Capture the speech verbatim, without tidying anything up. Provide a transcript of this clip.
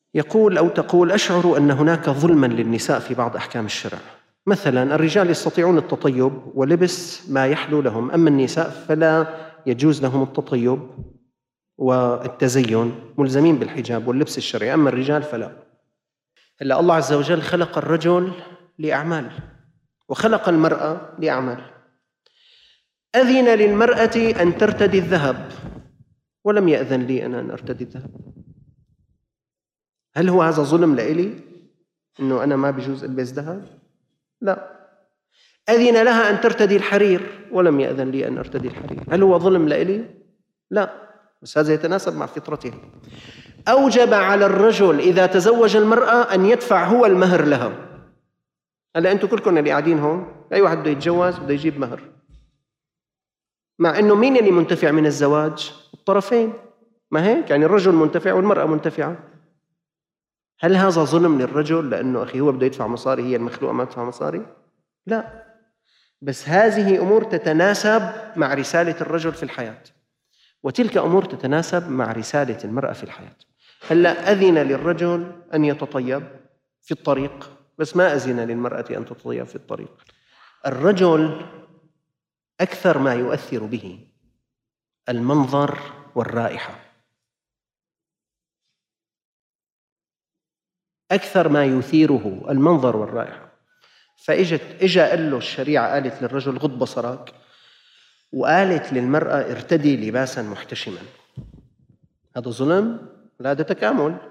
يقول أو تقول: أشعر أن هناك ظلماً للنساء في بعض أحكام الشرع. مثلاً الرجال يستطيعون التطيب ولبس ما يحلو لهم، أما النساء فلا يجوز لهم التطيب والتزين، ملزمين بالحجاب واللبس الشرعي، أما الرجال فلا. إلا الله عز وجل خلق الرجل لأعمال وخلق المرأة لأعمال. أذن للمرأة أن ترتدي الذهب ولم يأذن لي أنا أن أرتدي الذهب. هل هو هذا ظلم لإلي إنه أنا ما بجوز ألبس ذهب؟ لا. أذن لها أن ترتدي الحرير ولم يأذن لي أن أرتدي الحرير. هل هو ظلم لإلي؟ لا، بس هذا يتناسب مع فطرته. أوجب على الرجل إذا تزوج المرأة أن يدفع هو المهر لها. هلا أنتم كلكم اللي قاعدين هون، أي واحد بده يتجوز بده يجيب مهر، مع إنه مين اللي منتفع من الزواج؟ الطرفين، ما هيك؟ يعني الرجل منتفع والمرأة منتفعة. هل هذا ظلم للرجل لأنه أخي هو بده يدفع مصاري، هي المخلوقة ما تدفع مصاري؟ لا، بس هذه أمور تتناسب مع رسالة الرجل في الحياة، وتلك أمور تتناسب مع رسالة المرأة في الحياة. هلا أذن للرجل أن يتطيب في الطريق، بس ما أذن للمرأة أن تتطيب في الطريق. الرجل أكثر ما يؤثر به المنظر والرائحة، أكثر ما يثيره المنظر والرائحة. فإجت إجا قال له الشريعة، قالت للرجل غض بصرك، وقالت للمرأة ارتدي لباسا محتشما. هذا ظلم؟ لا، هذا تكامل.